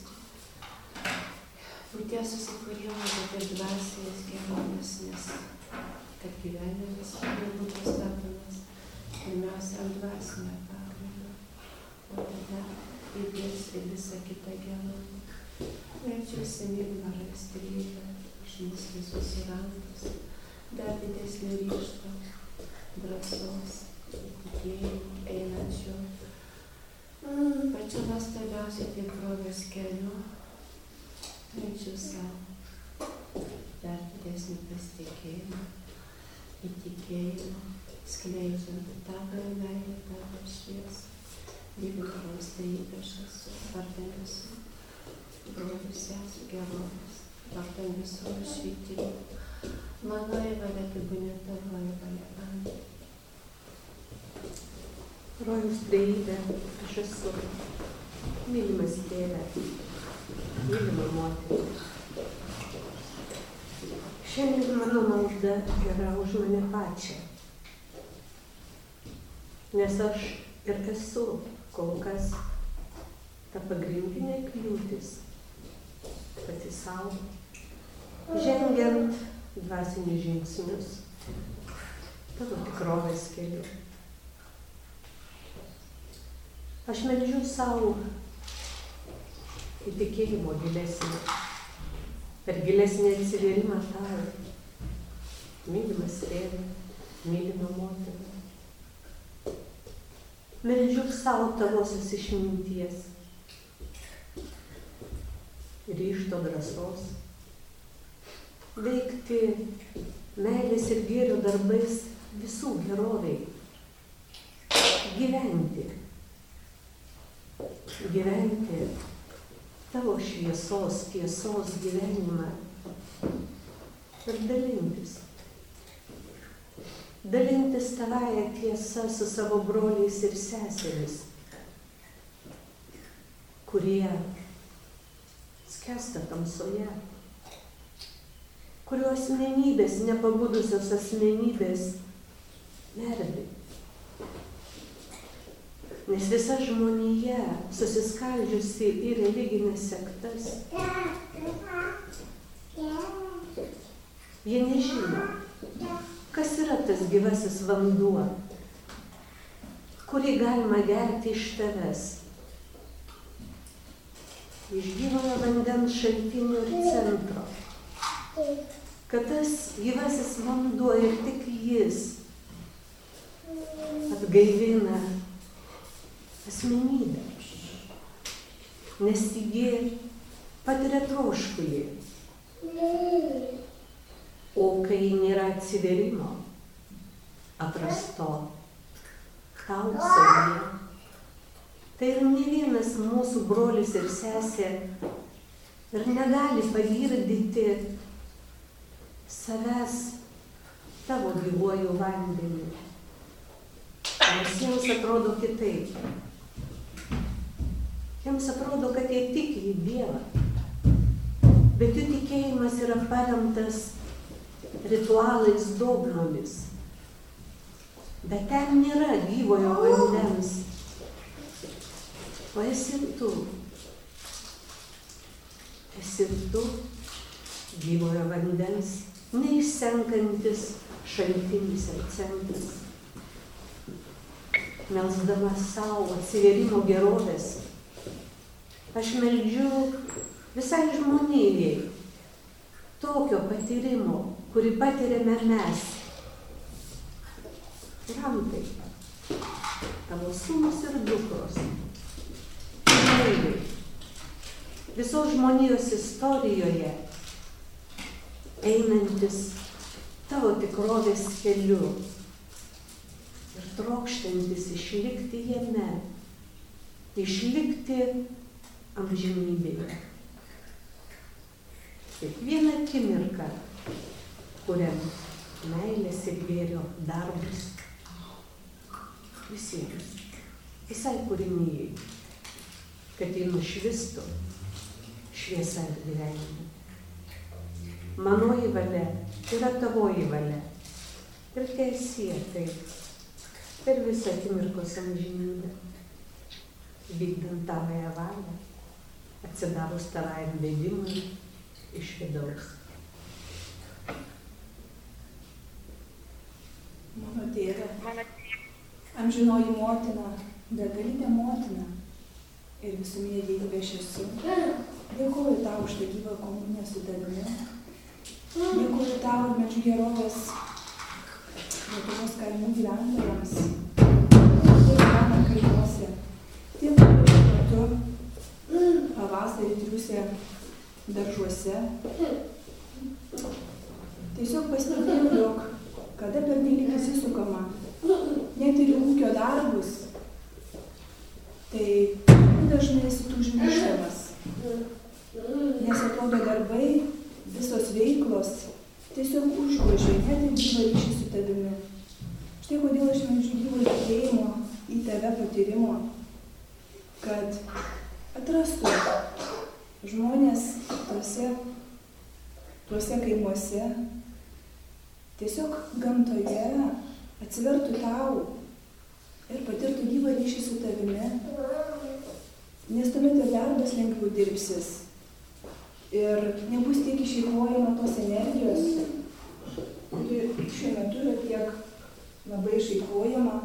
būties susikūrimo, bet ir dvasinės gerovės, nes kad gyvenimas nebūtų statomas pirmiausia ant dvasinio pagrindo, o tada įdės ir visą kitą gerovę. Meldžiuosi mylima rūstybė už išnys visus įrankus, dar didesnio ryžto, drąsos, tikėjimo, einančių pačiu nuostabiausiu tikrovės keliu, linkiu savo dar didesnį pasitikėjimą, įtikėjimą, skleidžiant tavo meilę, tavo šviesą, dieviškos trejybės esu, vardan visų brolių sesių gerovės, vardan visų švitimų. Manoji valia tebūnie tavoji valia. Amen. Rojaus trejybė, aš esu mylimas tėve, mylima moteris. Šiandien mano malda yra už mane pačią, nes aš ir esu kol kas ta pagrindinė kliūtis pati savo, žengiant dvasinius žingsnius tavo tikrovės keliu. Aš meldžiu savo įtikėjimo gilesnį, per gilesnį atsivėrimą tau, mylimas tėve, mylima motina. Meldžiu savo tavosios išminties, ryžto drąsos, veikti meilės ir gėrio darbais visų geroviai, gyventi tavo šviesos, tiesos gyvenimą ir dalintis tavąją tiesą su savo broliais ir sesėmis, kurie skęsta tamsoje, kurių asmenybės, nepabudusios asmenybės merdi. Nes visa žmonija, susiskaldžiusi į religinės sektas, jie nežino, kas yra tas gyvasis vanduo, kurį galima gerti iš tavęs, iš gyvojo vandens šaltinio ir centro, kad tas gyvasis vanduo ir tik jis atgaivina asmenybę, nes ji patiria troškulį. O kai nėra atsivėrimo, atrasto tau savyje, tai ir ne vienas mūsų brolis ir sesė ir negali pagirdyti savęs tavo gyvuoju vandeniu, nes jiems atrodo kitaip. Jiems atrodo, kad jie tiki į Dievą, bet jų tikėjimas yra paremtas ritualais, dogmomis. Bet ten nėra gyvojo vandens. O esi tu gyvojo vandens, neišsenkantis šaltinis ir centras. Melsdama savo atsivėrimo gerovės, aš meldžiu visai žmonijai tokio patyrimo, kurį patiriame mes. Ir antai, tavo sūnus ir dukros, meiliai, visos žmonijos istorijoje einantis tavo tikrovės keliu ir trokštantis išlikti jame, išlikti amžinybėje. Kiekvieną akimirką, kuriant meilės ir gėrio darbus visiems, visai kūrinijai, kad jį nušvistų šviesa ir gyvenime. Manoji valia yra tavoji valia ir teesie taip per visą akimirkos amžinybę, vykdant tavąją valią, atsidavus tavajam vedimui iš vidaus. Mano tėve, amžinoji motina, begalinė motina ir visuminė dievybė aš esu, dėkoju tau už tą gyvą komuniją su tavimi Dėkoju tau ir meldžiu gerovės Lietuvos kaimų gyventojams, kurie gyvena kaimuose, tie, kurie šiuo metu pavasarį triūsia daržuose. Tiesiog pastebėjau, jog kada pernelyg įsisukama net ir ūkio darbus, tai dažnai esi tu užmirštamas, nes atrodo darbai, visos veiklos tiesiog užgožia net ir gyvą ryšį su tavimi. Štai kodėl aš meldžiu gyvo tikėjimo į tave patyrimo, kad atrastų žmonės tuose kaimuose, tiesiog gamtoje atsivertų tau ir patirtų gyvą ryšį su tavimi, nes tuomet ir darbas lengviau dirbsis ir nebus tiek išeikvojama tos energijos, kuri šiuo metu yra tiek labai išeikvojama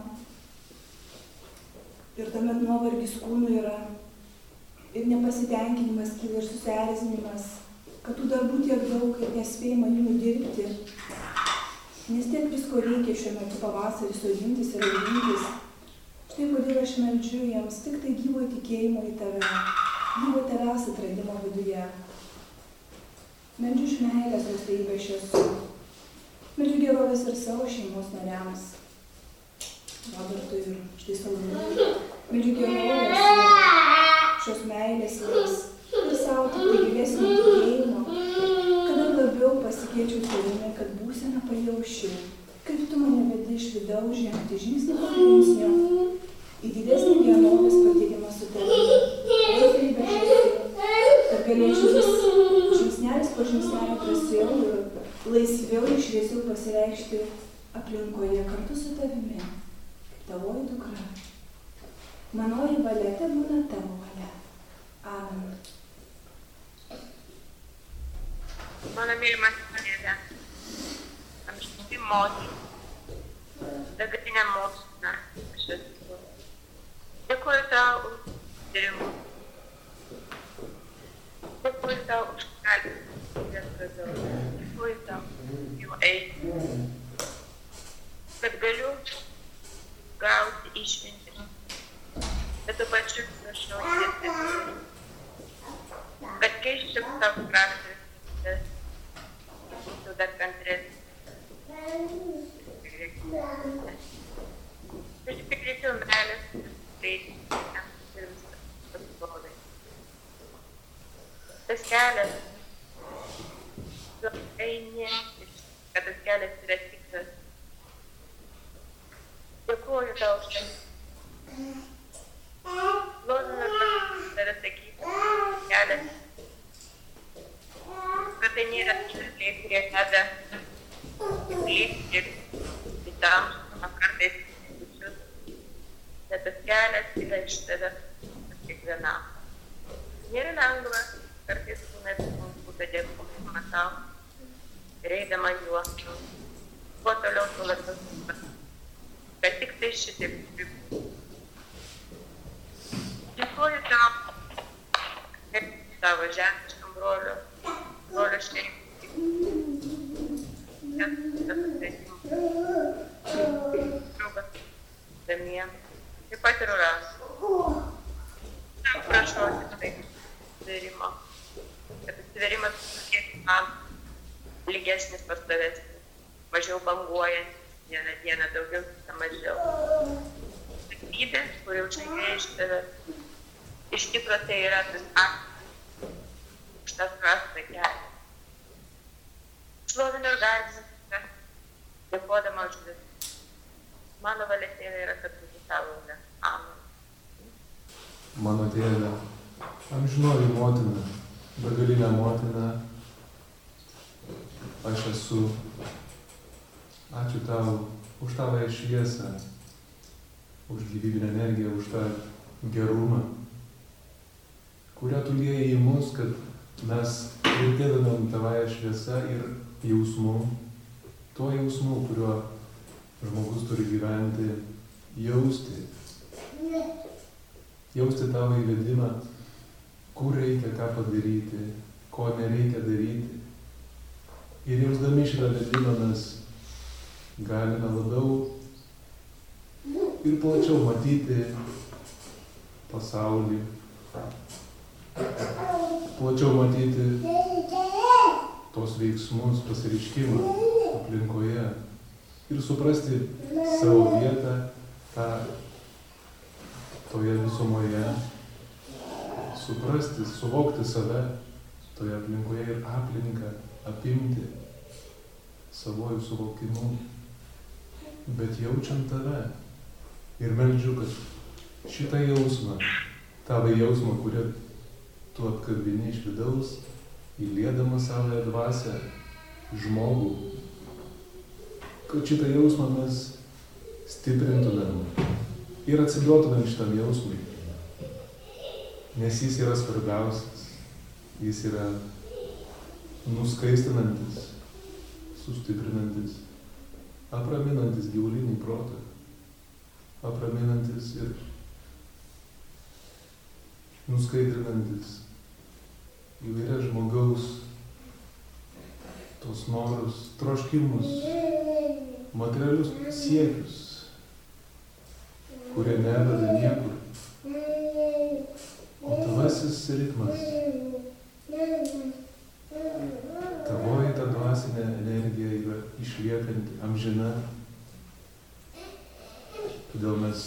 ir tuomet nuovargis kūnų yra ir nepasitenkinimas kyla ir susierzinimas, kad tų darbų tiek daug ir nespėjama jų nudirbti. Nes tiek visko reikia šiuo metu pavasarį sodintis ir augintis. Štai kodėl aš meldžiu jiems tik tai gyvo tikėjimo į tave, gyvo tavęs atradimo viduje. Meldžiu iš meilės nuostabybę aš esu. Meldžiu gerovės ir savo šeimos nariams, Robertui ir štai Salomėjui. Meldžiu gerovės ir šios meilės jiems ir savo tik tai gilesnį tikėjimo, kad dar labiau pasikeičiau savimi, kad būseną pajausčiau, kaip tu mane vedi iš vidaus žengti žingsnį po žingsnio į didesnį vienovės patyrimą su tavimi. Kad galėčiau vis žingsnelis po žingsnelio drąsiau ir laisviau ir šviesiau pasireikšti aplinkoje kartu su tavimi, kaip tavoji dukra. Manoji valia tebūna tavo valia. Amen. Mano mylimas Dieve, amžinai motina, begalinė motina, aš esu. Dėkuoju tau už tyrimus. Dėkuoju tau už kalbą. Dėkuoju tau jų eiti. Kad galiu gauti išmintį, bet tuo pačiu prašau Dievą. Kad keisčiau savo praktiką. Būtų dar kantresnis. Aš tik reikiau meilės ir viskas pasirodai. Tas kelias, tu eini, kad tas kelias yra tikras. Dėkuoju tau už tai. Lozinu, kad tave sakyti, kelias. Kad tai nėra šaliai, kurie veda įklysti į tamsumą, kartais visus. Bet tas kelias yra iš tavęs kiekvienam. Nėra lengva, kartais būna sunku, bet dėkojama tau. Ir eidama juo, kuo toliau tu labiau supras. Bet tik tai šitaip būtų. Dėkoju tau, kaip tavo žemiškam broliu šeimai. Draugas Damien. Taip pat ir Urasų. Prašau tik tai atsivėrimo. Kad atsivėrimas būtų kiek man lygesnis, pastovesnis, mažiau banguojantis, vieną dieną daugiau, kitą mažiau. Sakybė, kuri užaigė iš tavęs, iš tikro tai yra tas aktas už tas prastą kelią. Šlovinu ir garbinu, dėkodama už viską. Mano valia Tėve yra, kad būtų tavo valia. Amen. Mano Tėve, amžinoji motina, begalinė motina, aš esu. Ačiū tau už tavo šviesą, už gyvybinę energiją, už tą gerumą, kurią tu lieji į mus, kad mes girdėdamėm tavąją šviesą ir jausmu, tuo jausmu, kuriuo žmogus turi gyventi, jausti tavo įvedimą, kur reikia ką padaryti, ko nereikia daryti. Ir jausdami šitą vedimą mes galime labiau ir plačiau matyti pasaulį, plačiau matyti tos veiksmus, pasireiškimą aplinkoje ir suprasti savo vietą toje visumoje, suprasti, suvokti save toje aplinkoje ir aplinką apimti savojų suvokimu, bet jaučiant tave. Ir meldžiu, kad šitą jausmą, tavo jausmą, kurį tu atkabini iš vidaus, įliedama savoje dvasią žmogų, kad šitą jausmą mes stiprintumėm ir atsiduotumėm šitam jausmui, nes jis yra svarbiausias, jis yra nuskaistinantis, sustiprinantis, apraminantis gyvulinį protą, apraminantis ir nuskaidrinantis įvairias žmogaus tos norus, troškimus, materialius siekius, kurie neveda niekur. O tavasis ritmas, tavoji ta dvasinė energija yra išliekanti, amžina. Todėl mes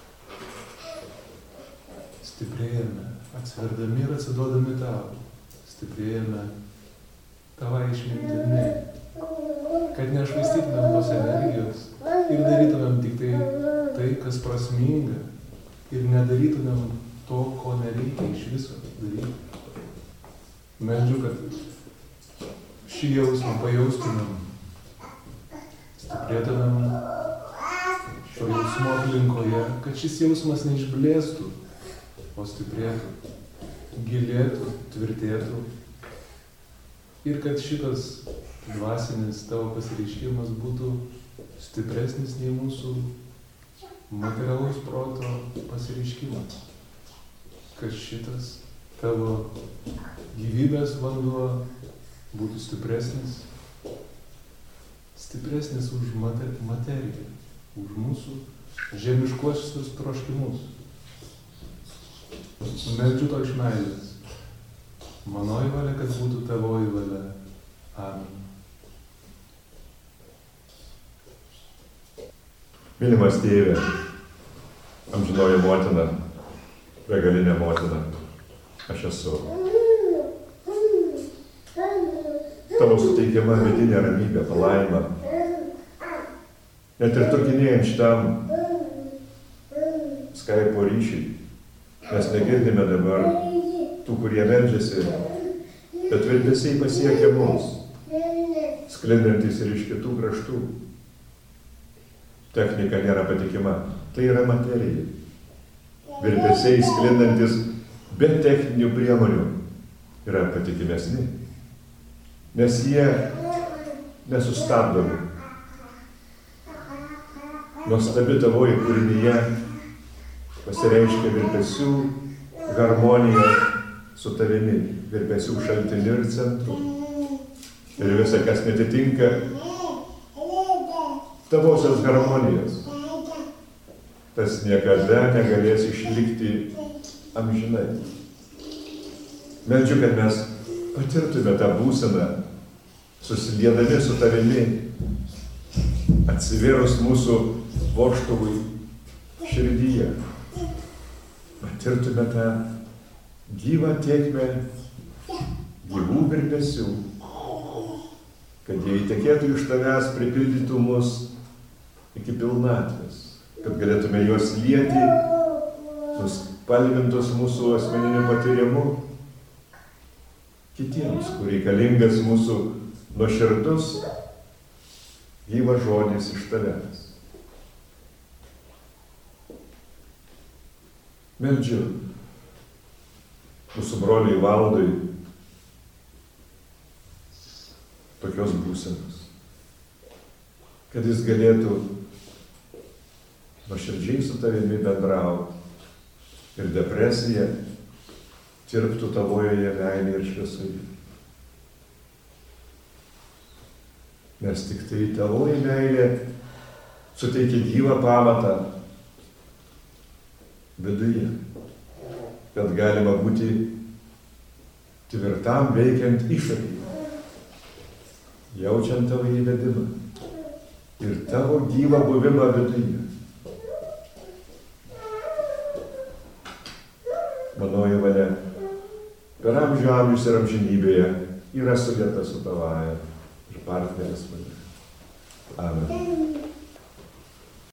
stiprėjame, atsiverdami ir atsiduodami tau, stiprėjame tavai išmintimi, kad nešvaistytumėm tos energijos ir darytumėm tik tai, kas prasminga, ir nedarytumėm to, ko nereikia iš viso daryti. Meldžiu, kad šį jausmą pajaustumėm, stiprėtumėm šio jausmo aplinkoje, kad šis jausmas neišblėstų, o stiprėtų, gilėtų, tvirtėtų ir kad šitas dvasinis tavo pasireiškimas būtų stipresnis nei mūsų materialaus proto pasireiškimas. Kad šitas tavo gyvybės vanduo būtų stipresnis už materiją, už mūsų žemiškuosius troškimus. Meldžiu to iš meilės. Manoji valia, kad būtų tavoji valia. Amen. Mylimas Tėve, amžinoji motina, begalinė motina, aš esu. Tavo suteikiama vidinė ramybė, palaima. Net ir trukinėjant šitam Skype'o ryšį, mes negirdime dabar tų, kurie meldžiasi, bet virpesiai pasiekia mus, sklindantis ir iš kitų kraštų. Technika nėra patikima, tai yra materija. Virpesiai sklindantis be techninių priemonių yra patikimesni, nes jie nesustabdomi. Nuostabi tavoji kūrinyje pasireiškia virpesių harmonija su tavimi, virpesių šaltiniu ir centru. Ir visa, kas netitinka tavosios harmonijos, tas niekada negalės išlikti amžinai. Meldžiu, kad mes patirtume tą būseną, susiliedami su tavimi, atsivėrus mūsų vožtuvui širdyje, patirtume tą gyvą tėkmę gyvų virpesių, kad jie įtekėtų iš tavęs, pripildytų mus iki pilnatvės, kad galėtume juos lieti, nuspalvintus mūsų asmeniniu patyrimu, kitiems, kur reikalingas mūsų nuoširdus gyvas žodis iš tavęs. Meldžiu mūsų broliai Valdui tokios būsenos, kad jis galėtų nuoširdžiai su tavimi bendrauti ir depresija tirptų tavojoje meilėje ir šviesoje. nes tik tai tavoji meilė suteikia gyvą pamatą viduje, kad galima būti tvirtam veikiant išorėje, jaučiant tavo įvedimą ir tavo gyvą buvimą viduje. Manoji valia per amžių amžius ir amžinybėje yra sulieta su tavaja ir partnerės valia. Amen.